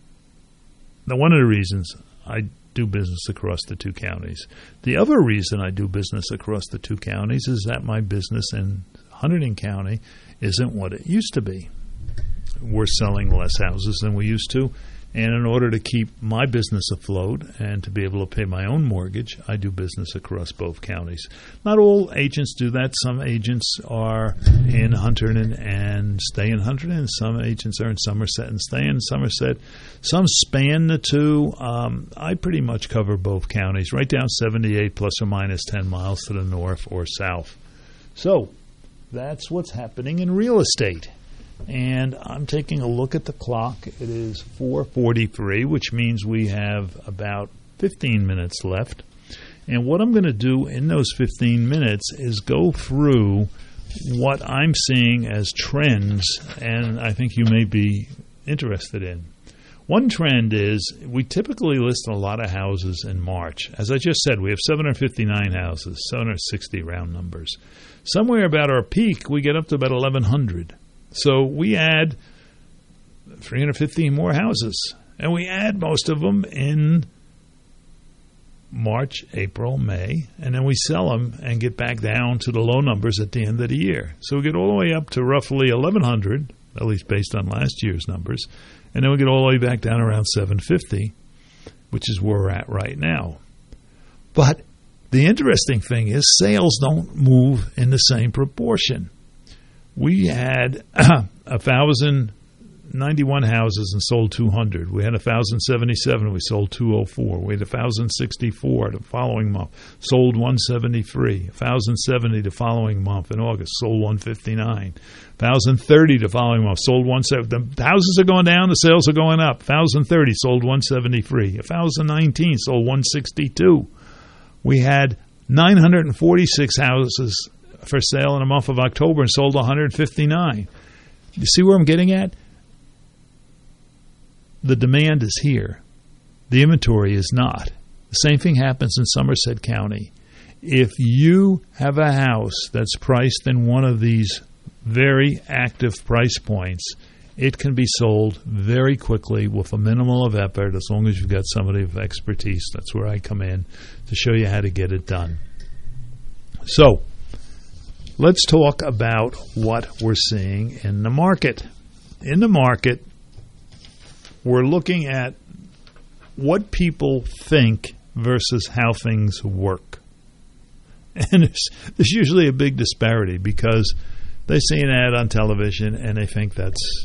now one of the reasons I do business across the two counties. The other reason I do business across the two counties is that my business in Hunterdon County isn't what it used to be. We're selling less houses than we used to. And in order to keep my business afloat and to be able to pay my own mortgage, I do business across both counties. Not all agents do that. Some agents are in Hunterdon and stay in Hunterdon. Some agents are in Somerset and stay in Somerset. Some span the two. Um, I pretty much cover both counties, right down seventy-eight plus or minus ten miles to the north or south. So that's what's happening in real estate. And I'm taking a look at the clock. It is four forty-three, which means we have about fifteen minutes left. And what I'm going to do in those fifteen minutes is go through what I'm seeing as trends, and I think you may be interested in. One trend is we typically list a lot of houses in March. As I just said, we have seven hundred fifty-nine houses, seven hundred sixty round numbers. Somewhere about our peak, we get up to about eleven hundred. So we add three hundred fifty more houses, and we add most of them in March, April, May, and then we sell them and get back down to the low numbers at the end of the year. So we get all the way up to roughly eleven hundred, at least based on last year's numbers, and then we get all the way back down around seven fifty, which is where we're at right now. But the interesting thing is sales don't move in the same proportion. We had one thousand ninety-one houses and sold two hundred. We had one thousand seventy-seven. We sold two oh four. We had one thousand sixty-four the following month. Sold one hundred seventy-three. one thousand seventy the following month in August. Sold one hundred fifty-nine. one thousand thirty the following month. Sold one hundred seventy. The houses are going down. The sales are going up. one thousand thirty sold one hundred seventy-three. one thousand nineteen sold one hundred sixty-two. We had nine hundred forty-six houses for sale in the month of October and sold one hundred fifty-nine. You see where I'm getting at? The demand is here. The inventory is not. The same thing happens in Somerset County. If you have a house that's priced in one of these very active price points, it can be sold very quickly with a minimal of effort as long as you've got somebody with expertise. That's where I come in to show you how to get it done. So, let's talk about what we're seeing in the market. In the market, we're looking at what people think versus how things work. And there's, there's usually a big disparity because they see an ad on television and they think that's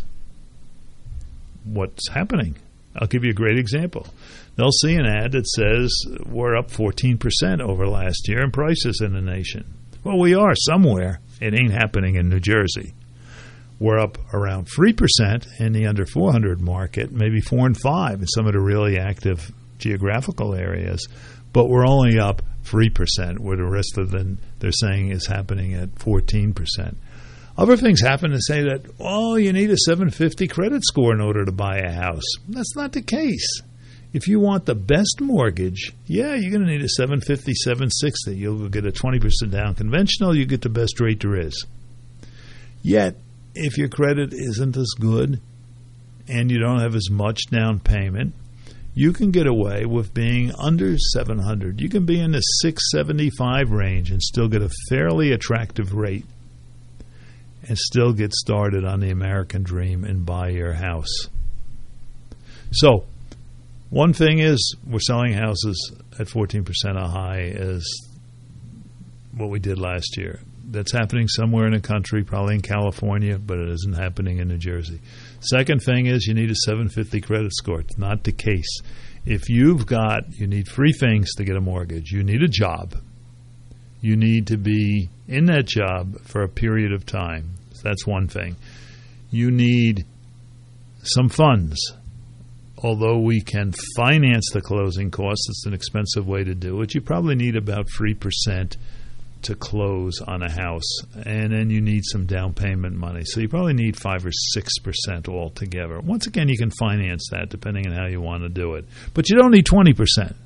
what's happening. I'll give you a great example. They'll see an ad that says we're up fourteen percent over last year in prices in the nation. Well, we are somewhere. It ain't happening in New Jersey. We're up around three percent in the under four hundred market, maybe four and five in some of the really active geographical areas, but we're only up three percent, where the rest of them they're saying is happening at fourteen percent. Other things happen to say that, oh, you need a seven fifty credit score in order to buy a house. That's not the case. If you want the best mortgage, yeah, you're going to need a seven fifty, seven sixty. You'll get a twenty percent down conventional, you get the best rate there is. Yet, if your credit isn't as good and you don't have as much down payment, you can get away with being under seven hundred. You can be in the six seventy-five range and still get a fairly attractive rate and still get started on the American dream and buy your house. So, one thing is we're selling houses at fourteen percent a high as what we did last year. That's happening somewhere in the country, probably in California, but it isn't happening in New Jersey. Second thing is you need a seven fifty credit score. It's not the case. If you've got, you need three things to get a mortgage. You need a job. You need to be in that job for a period of time. That's one thing. You need some funds. Although we can finance the closing costs, it's an expensive way to do it. You probably need about three percent to close on a house, and then you need some down payment money. So you probably need five or six percent altogether. Once again, you can finance that depending on how you want to do it. But you don't need twenty percent.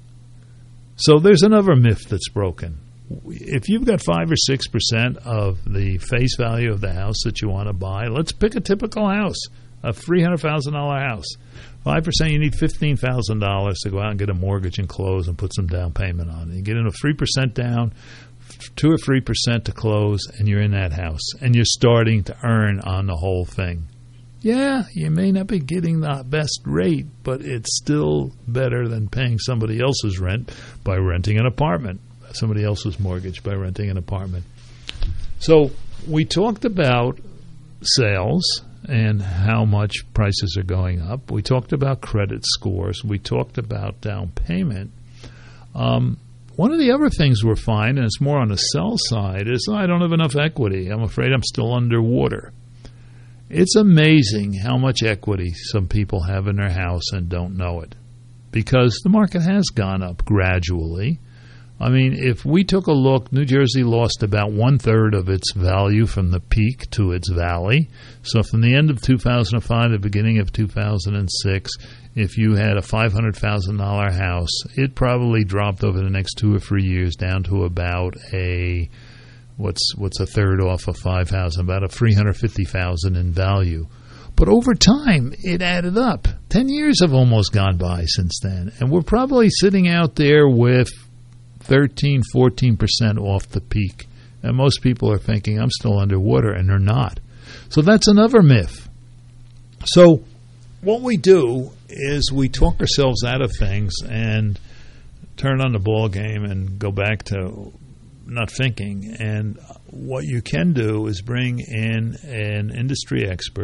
So there's another myth that's broken. If you've got five or six percent of the face value of the house that you want to buy, let's pick a typical house, a three hundred thousand dollars house. five percent, you need fifteen thousand dollars to go out and get a mortgage and close and put some down payment on it. You get in a three percent down, two or three percent to close, and you're in that house. And you're starting to earn on the whole thing. Yeah, you may not be getting the best rate, but it's still better than paying somebody else's rent by renting an apartment, somebody else's mortgage by renting an apartment. So we talked about sales and how much prices are going up. We talked about credit scores. We talked about down payment. Um, one of the other things we're finding, and it's more on the sell side, is oh, I don't have enough equity. I'm afraid I'm still underwater. It's amazing how much equity some people have in their house and don't know it, because the market has gone up gradually. I mean, if we took a look, New Jersey lost about one-third of its value from the peak to its valley. So from the end of two thousand five to the beginning of two thousand six, if you had a five hundred thousand dollars house, it probably dropped over the next two or three years down to about a, what's what's a third off of five thousand dollars, about a three hundred fifty thousand dollars in value. But over time, it added up. Ten years have almost gone by since then. And we're probably sitting out there with thirteen, fourteen percent off the peak. And most people are thinking, I'm still underwater, and they're not. So that's another myth. So what we do is we talk ourselves out of things and turn on the ball game and go back to not thinking. And what you can do is bring in an industry expert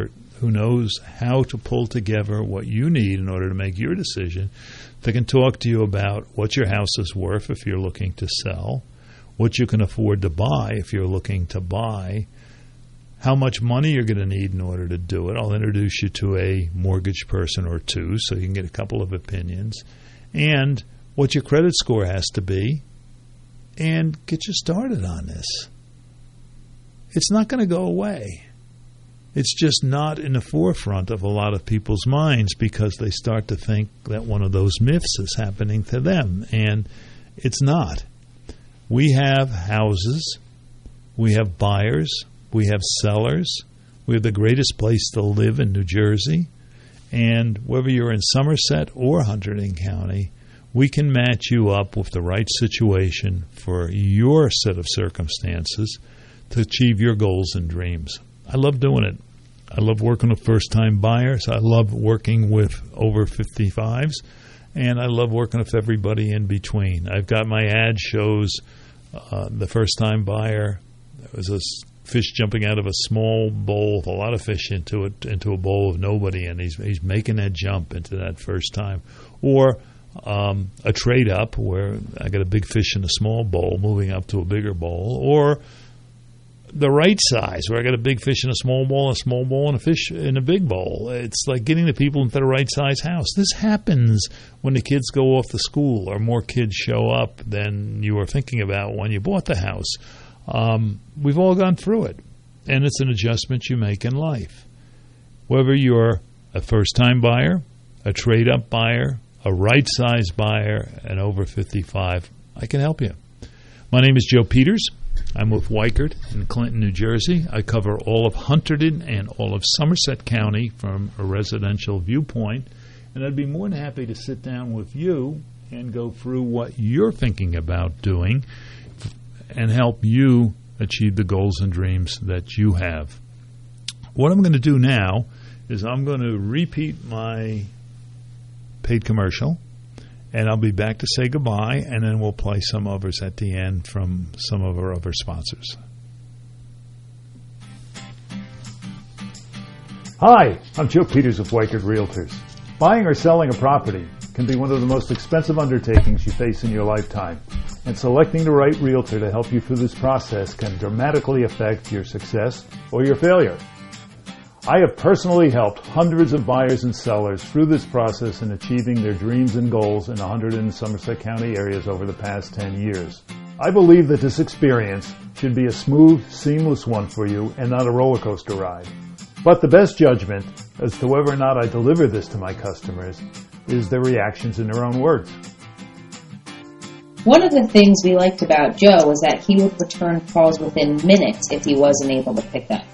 who knows how to pull together what you need in order to make your decision. They can talk to you about what your house is worth if you're looking to sell, what you can afford to buy if you're looking to buy, how much money you're going to need in order to do it. I'll introduce you to a mortgage person or two so you can get a couple of opinions, and what your credit score has to be, and get you started on this. It's not going to go away. It's just not in the forefront of a lot of people's minds because they start to think that one of those myths is happening to them, and it's not. We have houses, we have buyers, we have sellers, we have the greatest place to live in New Jersey, and whether you're in Somerset or Hunterdon County, we can match you up with the right situation for your set of circumstances to achieve your goals and dreams. I love doing it. I love working with first-time buyers. I love working with over fifty-fives, and I love working with everybody in between. I've got my ad shows uh, the first-time buyer. There was a fish jumping out of a small bowl with a lot of fish into it, into a bowl of nobody, and he's he's making that jump into that first time. Or um, a trade-up where I got a big fish in a small bowl moving up to a bigger bowl, or the right size, where I got a big fish in a small bowl, a small bowl, and a fish in a big bowl. It's like getting the people into the right size house. This happens when the kids go off to school or more kids show up than you were thinking about when you bought the house. Um, we've all gone through it, and it's an adjustment you make in life. Whether you're a first-time buyer, a trade-up buyer, a right-size buyer, and over fifty-five, I can help you. My name is Joe Peters. I'm with Weichert in Clinton, New Jersey. I cover all of Hunterdon and all of Somerset County from a residential viewpoint. And I'd be more than happy to sit down with you and go through what you're thinking about doing and help you achieve the goals and dreams that you have. What I'm going to do now is I'm going to repeat my paid commercial, and I'll be back to say goodbye, and then we'll play some others at the end from some of our other sponsors. Hi, I'm Joe Peters of Weichert Realtors. Buying or selling a property can be one of the most expensive undertakings you face in your lifetime, and selecting the right realtor to help you through this process can dramatically affect your success or your failure. I have personally helped hundreds of buyers and sellers through this process in achieving their dreams and goals in the Hunterdon and Somerset County areas over the past ten years. I believe that this experience should be a smooth, seamless one for you and not a roller coaster ride. But the best judgment as to whether or not I deliver this to my customers is their reactions in their own words. One of the things we liked about Joe was that he would return calls within minutes if he wasn't able to pick up.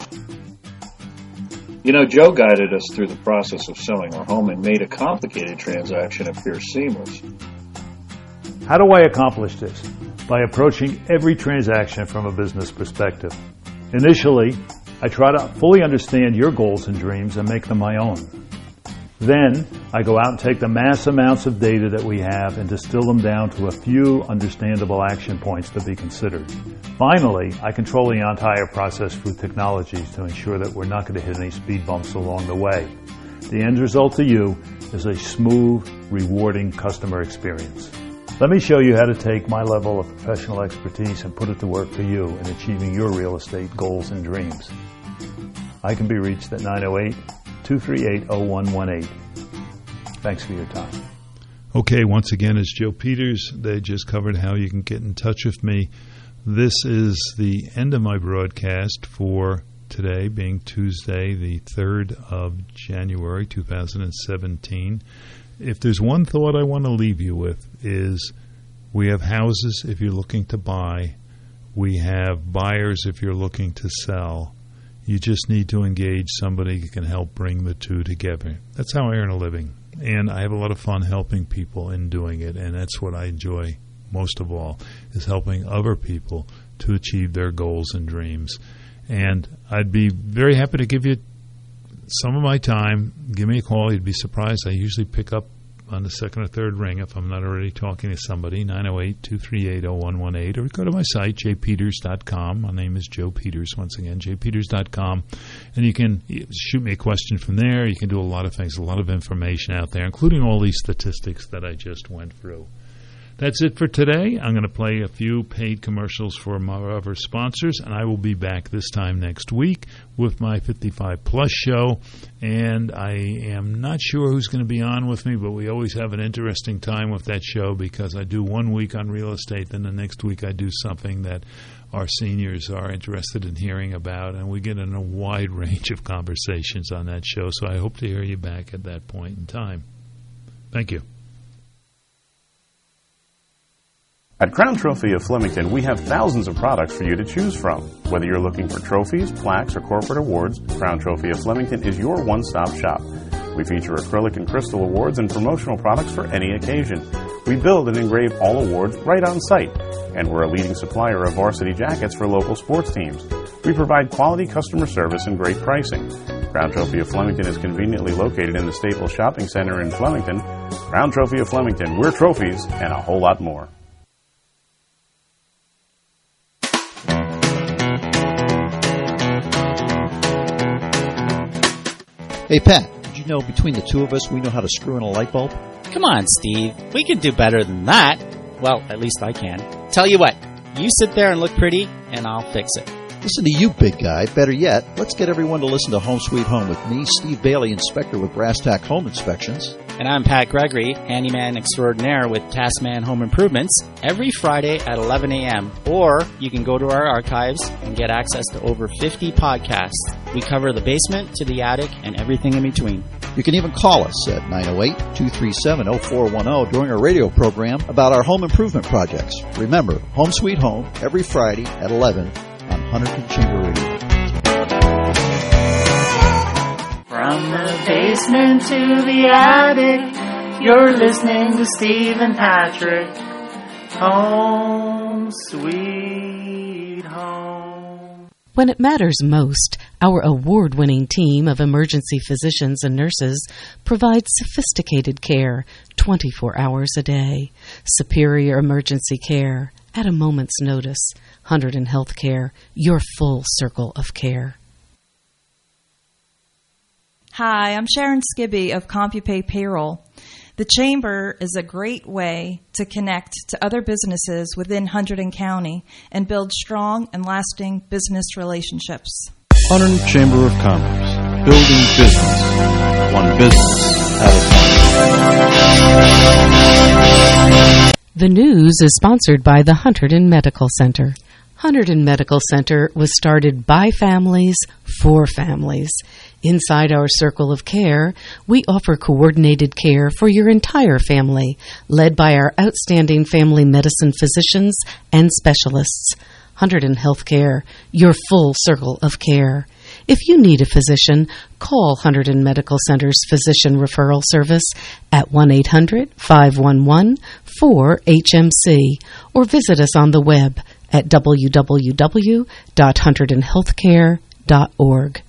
You know, Joe guided us through the process of selling our home and made a complicated transaction appear seamless. How do I accomplish this? By approaching every transaction from a business perspective. Initially, I try to fully understand your goals and dreams and make them my own. Then, I go out and take the mass amounts of data that we have and distill them down to a few understandable action points to be considered. Finally, I control the entire process through technologies to ensure that we're not going to hit any speed bumps along the way. The end result to you is a smooth, rewarding customer experience. Let me show you how to take my level of professional expertise and put it to work for you in achieving your real estate goals and dreams. I can be reached at nine oh eight, two three eight, oh one one eight. Thanks for your time. Okay, once again, it's Joe Peters. They just covered how you can get in touch with me. This is the end of my broadcast for today, being Tuesday, the third of January, two thousand seventeen. If there's one thought I want to leave you with is we have houses if you're looking to buy. We have buyers if you're looking to sell. You just need to engage somebody who can help bring the two together. That's how I earn a living. And I have a lot of fun helping people in doing it, and that's what I enjoy most of all, is helping other people to achieve their goals and dreams. And I'd be very happy to give you some of my time. Give me a call. You'd be surprised. I usually pick up on the second or third ring if I'm not already talking to somebody, nine oh eight, two three eight, oh one one eight, or go to my site, j peters dot com. My name is Joe Peters, once again, j peters dot com. And you can shoot me a question from there. You can do a lot of things, a lot of information out there, including all these statistics that I just went through. That's it for today. I'm going to play a few paid commercials for my other sponsors, and I will be back this time next week with my fifty-five plus show. And I am not sure who's going to be on with me, but we always have an interesting time with that show because I do one week on real estate, then the next week I do something that our seniors are interested in hearing about, and we get in a wide range of conversations on that show. So I hope to hear you back at that point in time. Thank you. At Crown Trophy of Flemington, we have thousands of products for you to choose from. Whether you're looking for trophies, plaques, or corporate awards, Crown Trophy of Flemington is your one-stop shop. We feature acrylic and crystal awards and promotional products for any occasion. We build and engrave all awards right on site, and we're a leading supplier of varsity jackets for local sports teams. We provide quality customer service and great pricing. Crown Trophy of Flemington is conveniently located in the Staples Shopping Center in Flemington. Crown Trophy of Flemington, we're trophies and a whole lot more. Hey, Pat, did you know between the two of us we know how to screw in a light bulb? Come on, Steve. We can do better than that. Well, at least I can. Tell you what, you sit there and look pretty, and I'll fix it. Listen to you, big guy. Better yet, let's get everyone to listen to Home Sweet Home with me, Steve Bailey, inspector with Brass Tack Home Inspections. And I'm Pat Gregory, handyman extraordinaire with Taskman Home Improvements, every Friday at eleven a.m. Or you can go to our archives and get access to over fifty podcasts. We cover the basement to the attic and everything in between. You can even call us at nine oh eight, two three seven, oh four one oh during our radio program about our home improvement projects. Remember, Home Sweet Home, every Friday at eleven on Huntington Chamber Radio. From the basement to the attic, you're listening to Steve and Patrick. Home Sweet Home. When it matters most, our award-winning team of emergency physicians and nurses provides sophisticated care twenty-four hours a day. Superior emergency care at a moment's notice. Hunterdon Healthcare, your full circle of care. Hi, I'm Sharon Skibby of CompuPay Payroll. The Chamber is a great way to connect to other businesses within Hunterdon County and build strong and lasting business relationships. Hunterdon Chamber of Commerce, building business, one business at a time. The news is sponsored by the Hunterdon Medical Center. Hunterdon Medical Center was started by families for families. Inside our circle of care, we offer coordinated care for your entire family, led by our outstanding family medicine physicians and specialists. Hunterdon Healthcare, your full circle of care. If you need a physician, call Hunterdon Medical Center's Physician Referral Service at one eight hundred, five one one, four H M C or visit us on the web at w w w dot hunterdon healthcare dot org.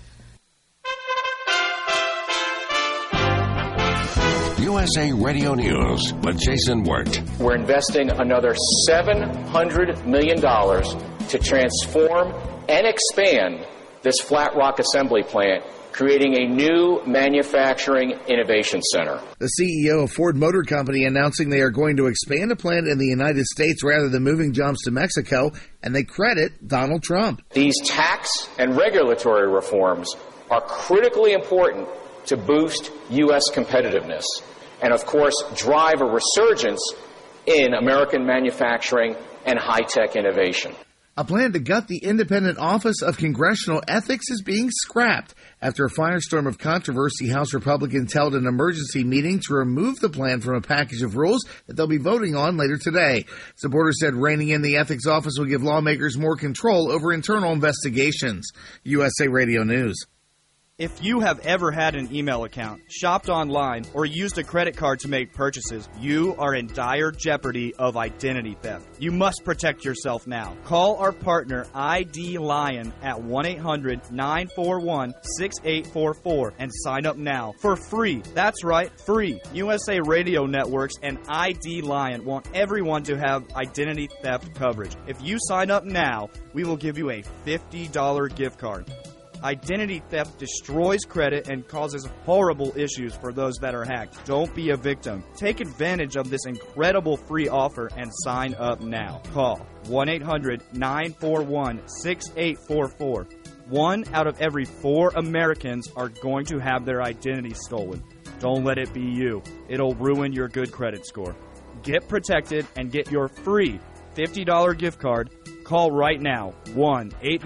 U S A Radio News with Jason Wirt. We're investing another seven hundred million dollars to transform and expand this Flat Rock assembly plant, creating a new manufacturing innovation center. The C E O of Ford Motor Company announcing they are going to expand a plant in the United States rather than moving jobs to Mexico, and they credit Donald Trump. These tax and regulatory reforms are critically important to boost U S competitiveness and, of course, drive a resurgence in American manufacturing and high-tech innovation. A plan to gut the Independent Office of Congressional Ethics is being scrapped. After a firestorm of controversy, House Republicans held an emergency meeting to remove the plan from a package of rules that they'll be voting on later today. Supporters said reining in the ethics office will give lawmakers more control over internal investigations. U S A Radio News. If you have ever had an email account, shopped online, or used a credit card to make purchases, you are in dire jeopardy of identity theft. You must protect yourself now. Call our partner I D Lion at one eight hundred nine four one six eight four four and sign up now for free. That's right, free. U S A Radio Networks and I D Lion want everyone to have identity theft coverage. If you sign up now, we will give you a fifty dollars gift card. Identity theft destroys credit and causes horrible issues for those that are hacked. Don't be a victim. Take advantage of this incredible free offer and sign up now. Call one eight hundred nine four one six eight four four. One out of every four Americans are going to have their identity stolen. Don't let it be you. It'll ruin your good credit score. Get protected and get your free fifty dollars gift card. Call right now, one eight